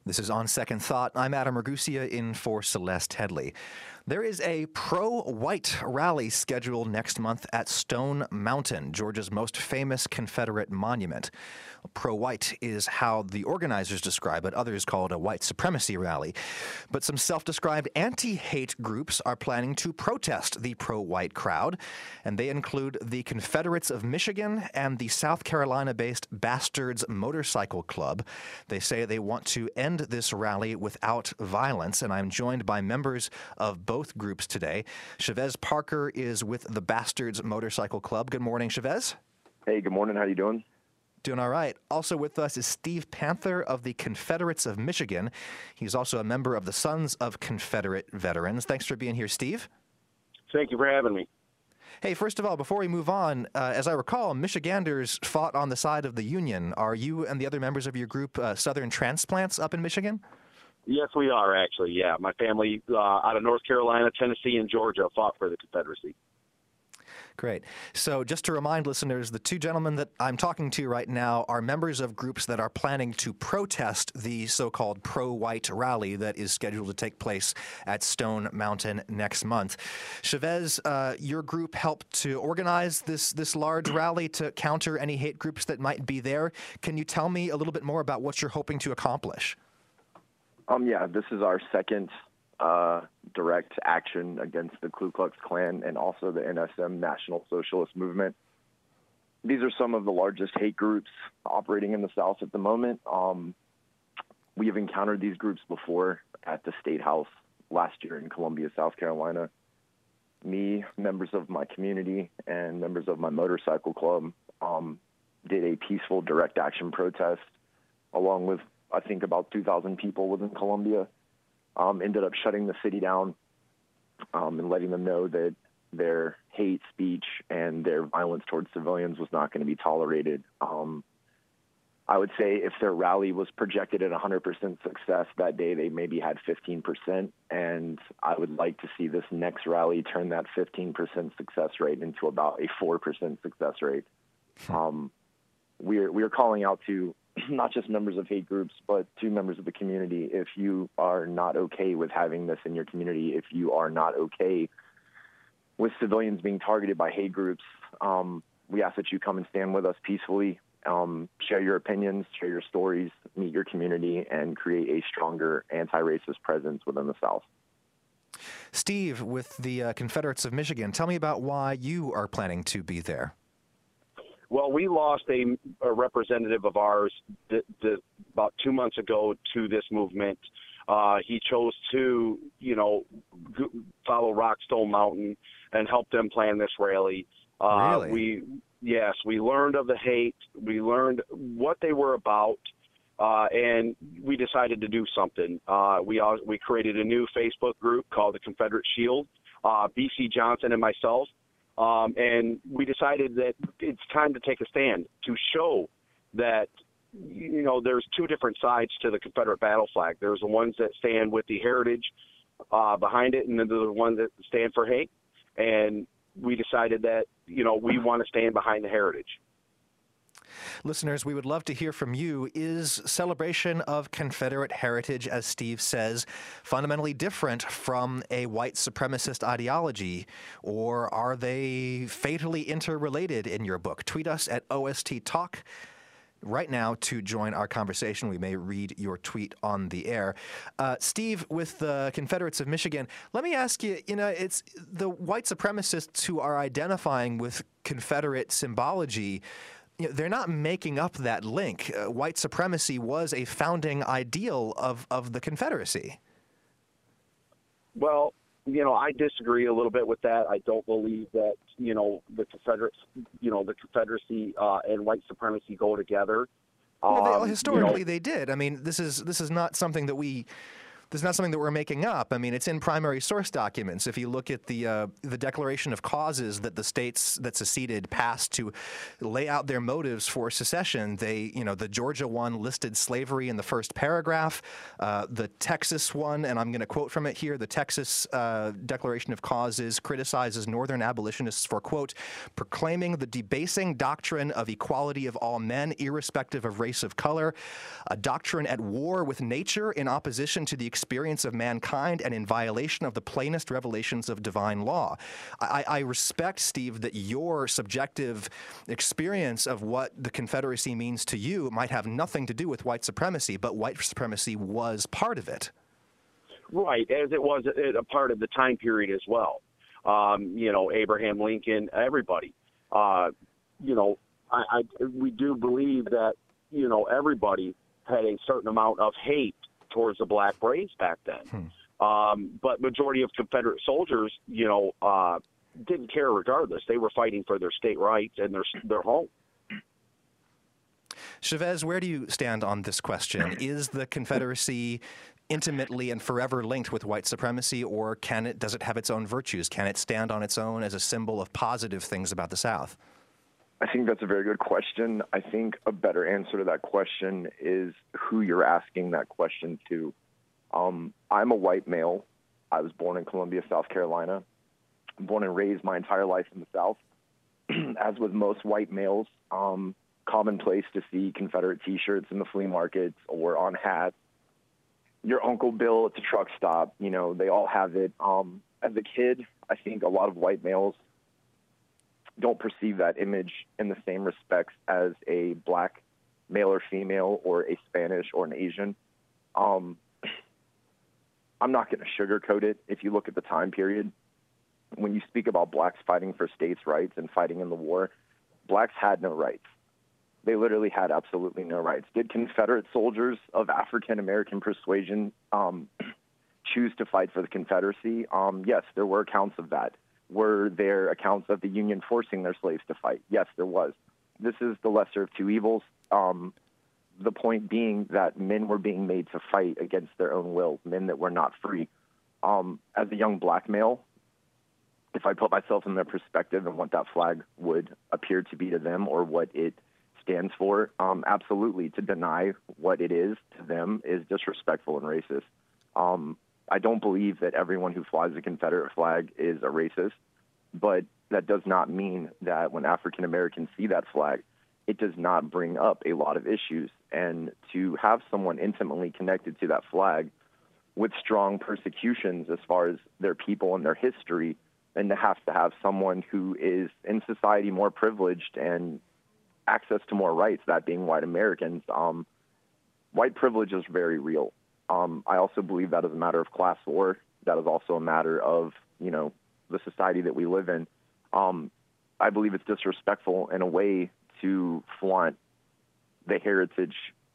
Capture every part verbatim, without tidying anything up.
This is On Second Thought. I'm Adam Ragusia in for Celeste Headley. There is a pro-white rally scheduled next month at Stone Mountain, Georgia's most famous Confederate monument. Pro-white is how the organizers describe it. Others call it a white supremacy rally. But some self-described anti-hate groups are planning to protest the pro-white crowd, and they include the Confederates of Michigan and the South Carolina-based Bastards Motorcycle Club. They say they want to end this rally without violence, and I'm joined by members of both groups today. Chavez Parker is with the Bastards Motorcycle Club. Good morning, Chavez. Hey, good morning. How you doing? Doing all right. Also with us is Steve Panther of the Confederates of Michigan. He's also a member of the Sons of Confederate Veterans. Thanks for being here, Steve. Thank you for having me. Hey, first of all, before we move on, uh, as I recall, Michiganders fought on the side of the Union. Are you and the other members of your group uh, Southern transplants up in Michigan? Yes, we are, actually, yeah. My family uh, out of North Carolina, Tennessee, and Georgia fought for the Confederacy. Great. So just to remind listeners, the two gentlemen that I'm talking to right now are members of groups that are planning to protest the so-called pro-white rally that is scheduled to take place at Stone Mountain next month. Chavez, uh, your group helped to organize this, this large rally to counter any hate groups that might be there. Can you tell me a little bit more about what you're hoping to accomplish? Um, yeah, this is our second uh, direct action against the Ku Klux Klan and also the N S M, National Socialist Movement. These are some of the largest hate groups operating in the South at the moment. Um, we have encountered these groups before at the State House last year in Columbia, South Carolina. Me, members of my community, and members of my motorcycle club um, did a peaceful direct action protest along with, I think, about two thousand people within Columbia. Um, ended up shutting the city down um, and letting them know that their hate speech and their violence towards civilians was not going to be tolerated. Um, I would say if their rally was projected at one hundred percent success that day, they maybe had fifteen percent. And I would like to see this next rally turn that fifteen percent success rate into about a four percent success rate. Um, we're, we're calling out to not just members of hate groups, but to members of the community. If you are not okay with having this in your community, if you are not okay with civilians being targeted by hate groups, um, we ask that you come and stand with us peacefully, um, share your opinions, share your stories, meet your community, and create a stronger anti-racist presence within the South. Steve, with the uh, Confederates of Michigan, tell me about why you are planning to be there. Well, we lost a, a representative of ours th- th- about two months ago to this movement. Uh, he chose to, you know, g- follow Rockstone Mountain and help them plan this rally. Uh, really? We, yes, we learned of the hate. We learned what they were about, uh, and we decided to do something. Uh, we all, we created a new Facebook group called the Confederate Shield. Uh, B C Johnson and myself. Um, and we decided that it's time to take a stand to show that, you know, there's two different sides to the Confederate battle flag. There's the ones that stand with the heritage uh, behind it, and then there's the ones that stand for hate. And we decided that, you know, we want to stand behind the heritage. Listeners, we would love to hear from you. Is celebration of Confederate heritage, as Steve says, fundamentally different from a white supremacist ideology, or are they fatally interrelated in your book? Tweet us at O S T Talk right now to join our conversation. We may read your tweet on the air. Uh, Steve, with the Confederates of Michigan, let me ask you, you know, it's the white supremacists who are identifying with Confederate symbology. You know, they're not making up that link. Uh, white supremacy was a founding ideal of, of the Confederacy. Well, you know, I disagree a little bit with that. I don't believe that, you know, the Confederates, you know, the Confederacy uh, and white supremacy go together. Well, they, Um, historically you know, they did. I mean, this is this is not something that we This is not something that we're making up. I mean, it's in primary source documents. If you look at the uh, the Declaration of Causes that the states that seceded passed to lay out their motives for secession, they, you know, the Georgia one listed slavery in the first paragraph. Uh, the Texas one, and I'm going to quote from it here, the Texas uh, Declaration of Causes criticizes Northern abolitionists for, quote, proclaiming the debasing doctrine of equality of all men, irrespective of race of color, a doctrine at war with nature in opposition to the experience of mankind and in violation of the plainest revelations of divine law. I, I respect, Steve, that your subjective experience of what the Confederacy means to you might have nothing to do with white supremacy, but white supremacy was part of it. Right, as it was a, a part of the time period as well. Um, you know, Abraham Lincoln, everybody. Uh, you know, I, I, we do believe that, you know, everybody had a certain amount of hate towards the Black Braves back then. Hmm. Um, but majority of Confederate soldiers, you know, uh, didn't care regardless. They were fighting for their state rights and their their home. Chavez, where do you stand on this question? Is the Confederacy intimately and forever linked with white supremacy, or can it, does it have its own virtues? Can it stand on its own as a symbol of positive things about the South? I think that's a very good question. I think a better answer to that question is who you're asking that question to. Um, I'm a white male. I was born in Columbia, South Carolina. I'm born and raised my entire life in the South. As with most white males, um, commonplace to see Confederate T-shirts in the flea markets or on hats. Your Uncle Bill at the truck stop, you know, they all have it. Um, as a kid, I think a lot of white males don't perceive that image in the same respects as a black male or female or a Spanish or an Asian. Um, I'm not going to sugarcoat it. If you look at the time period, when you speak about blacks fighting for states' rights and fighting in the war, blacks had no rights. They literally had absolutely no rights. Did Confederate soldiers of African-American persuasion um, choose to fight for the Confederacy? Um, yes, there were accounts of that. Were there accounts of the Union forcing their slaves to fight? Yes, there was. This is the lesser of two evils. Um, the point being that men were being made to fight against their own will, men that were not free. Um, as a young black male, if I put myself in their perspective and what that flag would appear to be to them or what it stands for, um, absolutely, to deny what it is to them is disrespectful and racist. Um, I don't believe that everyone who flies the Confederate flag is a racist, but that does not mean that when African Americans see that flag, it does not bring up a lot of issues. And to have someone intimately connected to that flag with strong persecutions as far as their people and their history, and to have to have someone who is in society more privileged and access to more rights, that being white Americans, um, white privilege is very real. Um, I also believe that is a matter of class war. That is also a matter of, you know, the society that we live in. Um, I believe it's disrespectful in a way to flaunt the heritage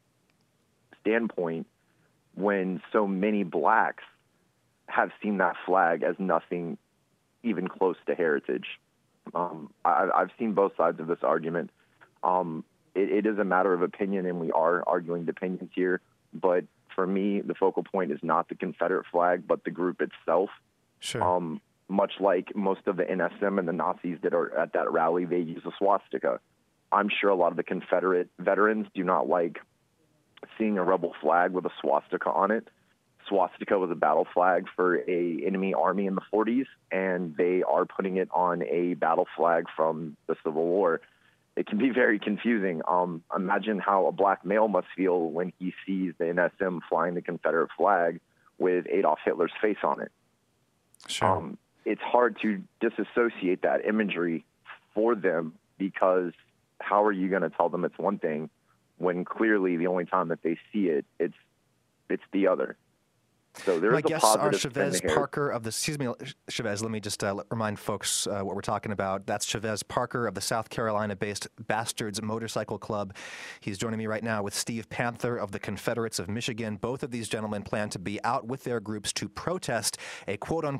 standpoint when so many blacks have seen that flag as nothing even close to heritage. Um, I, I've seen both sides of this argument. Um, it, it is a matter of opinion, and we are arguing opinions here. But for me, the focal point is not the Confederate flag, but the group itself. Sure. Um, much like most of the N S M and the Nazis that are at that rally, they use a swastika. I'm sure a lot of the Confederate veterans do not like seeing a rebel flag with a swastika on it. Swastika was a battle flag for a enemy army in the forties, and they are putting it on a battle flag from the Civil War. It can be very confusing. Um, imagine how a black male must feel when he sees the N S M flying the Confederate flag with Adolf Hitler's face on it. Sure. Um, it's hard to disassociate that imagery for them, because how are you going to tell them it's one thing when clearly the only time that they see it, it's it's the other. So there My is a guests are positive Chavez spin here. Parker of the, excuse me, Chavez, let me just uh, remind folks uh, what we're talking about. That's Chavez Parker of the South Carolina-based Bastards Motorcycle Club. He's joining me right now with Steve Panther of the Confederates of Michigan. Both of these gentlemen plan to be out with their groups to protest a quote-unquote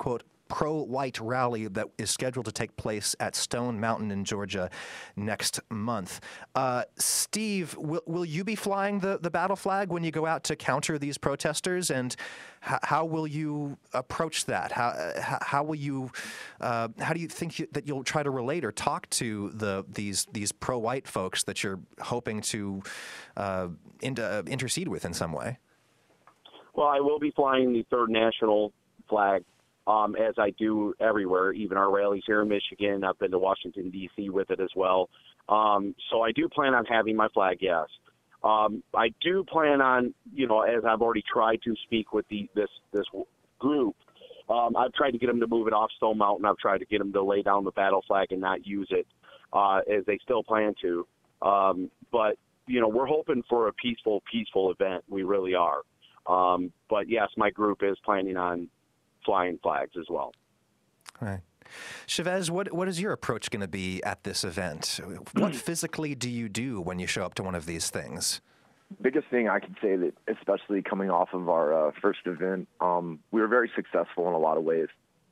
pro-white rally that is scheduled to take place at Stone Mountain in Georgia next month. Uh, Steve, will, will you be flying the, the battle flag when you go out to counter these protesters? And h- how will you approach that? How, uh, how will you, uh, how do you think you, that you'll try to relate or talk to the these these pro-white folks that you're hoping to uh, in, uh, intercede with in some way? Well, I will be flying the third national flag, um, as I do everywhere, even our rallies here in Michigan. I've been to Washington, D C with it as well. Um, so I do plan on having my flag, yes. Um, I do plan on, you know, as I've already tried to speak with the this this group, um, I've tried to get them to move it off Stone Mountain. I've tried to get them to lay down the battle flag and not use it, uh, as they still plan to. Um, but, you know, we're hoping for a peaceful, peaceful event. We really are. Um, but, yes, my group is planning on flying flags as well. Right. Chavez, what what is your approach going to be at this event? What physically do you do when you show up to one of these things? Biggest thing I could say that, especially coming off of our uh, first event, um, we were very successful in a lot of ways.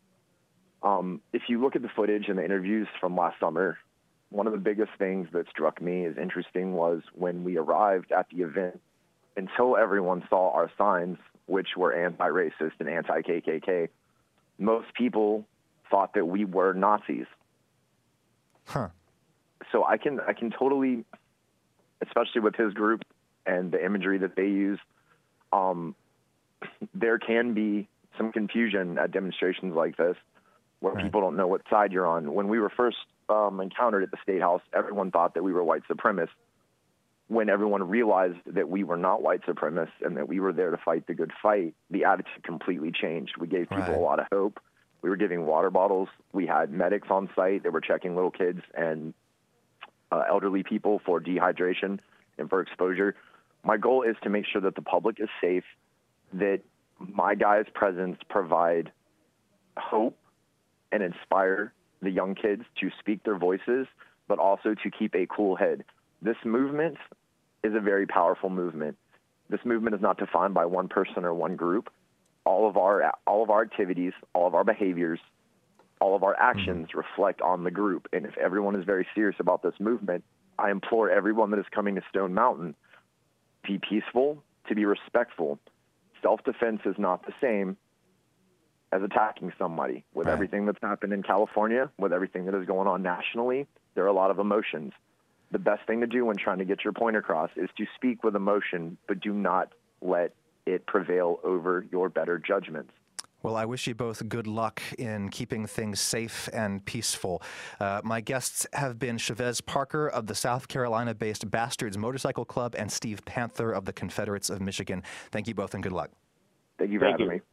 Um, if you look at the footage and the interviews from last summer, one of the biggest things that struck me as interesting was when we arrived at the event, until everyone saw our signs, which were anti-racist and anti-K K K, most people thought that we were Nazis. Huh. So I can I can totally, especially with his group and the imagery that they use, um, there can be some confusion at demonstrations like this where right. people don't know what side you're on. When we were first um, encountered at the State House, everyone thought that we were white supremacists. When everyone realized that we were not white supremacists and that we were there to fight the good fight, the attitude completely changed. We gave people right. a lot of hope. We were giving water bottles. We had medics on site that were checking little kids and uh, elderly people for dehydration and for exposure. My goal is to make sure that the public is safe, that my guys' presence provide hope and inspire the young kids to speak their voices, but also to keep a cool head. This movement is a very powerful movement. This movement is not defined by one person or one group. All of our all of our activities, all of our behaviors, all of our actions mm-hmm. reflect on the group. And if everyone is very serious about this movement, I implore everyone that is coming to Stone Mountain, be peaceful, to be respectful. Self-defense is not the same as attacking somebody. With right. everything that's happened in California, with everything that is going on nationally, there are a lot of emotions. The best thing to do when trying to get your point across is to speak with emotion, but do not let it prevail over your better judgments. Well, I wish you both good luck in keeping things safe and peaceful. Uh, my guests have been Chavez Parker of the South Carolina-based Bastards Motorcycle Club and Steve Panther of the Confederates of Michigan. Thank you both and good luck. Thank you for Thank having you. me.